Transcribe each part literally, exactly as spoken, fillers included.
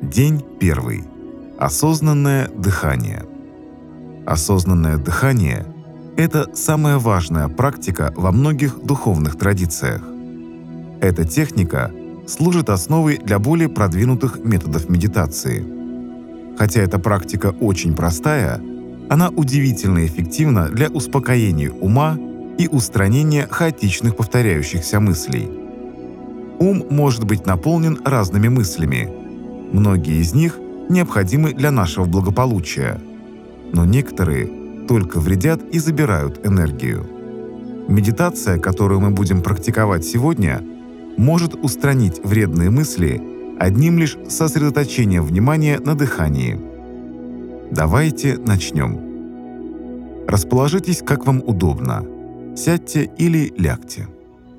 День первый. Осознанное дыхание. Осознанное дыхание – это самая важная практика во многих духовных традициях. Эта техника служит основой для более продвинутых методов медитации. Хотя эта практика очень простая, она удивительно эффективна для успокоения ума и устранения хаотичных повторяющихся мыслей. Ум может быть наполнен разными мыслями. Многие из них необходимы для нашего благополучия, но некоторые только вредят и забирают энергию. Медитация, которую мы будем практиковать сегодня, может устранить вредные мысли одним лишь сосредоточением внимания на дыхании. Давайте начнем. Расположитесь, как вам удобно. Сядьте или лягте.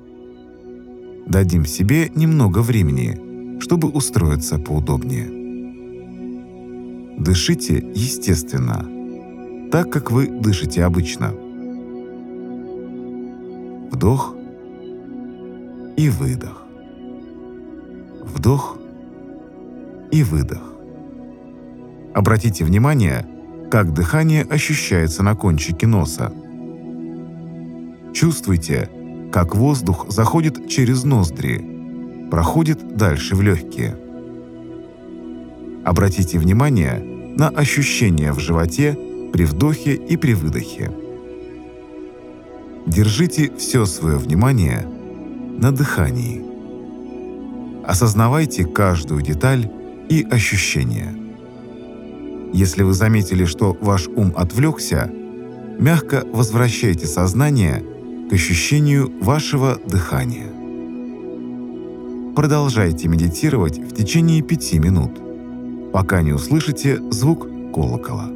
Дадим себе немного времени, чтобы устроиться поудобнее. Дышите естественно, так как вы дышите обычно. Вдох и выдох. Вдох и выдох. Обратите внимание, как дыхание ощущается на кончике носа. Чувствуйте, как воздух заходит через ноздри, проходит дальше в легкие. Обратите внимание на ощущения в животе при вдохе и при выдохе. Держите все свое внимание на дыхании. Осознавайте каждую деталь и ощущение. Если вы заметили, что ваш ум отвлекся, мягко возвращайте сознание к ощущению вашего дыхания. Продолжайте медитировать в течение пяти минут, пока не услышите звук колокола.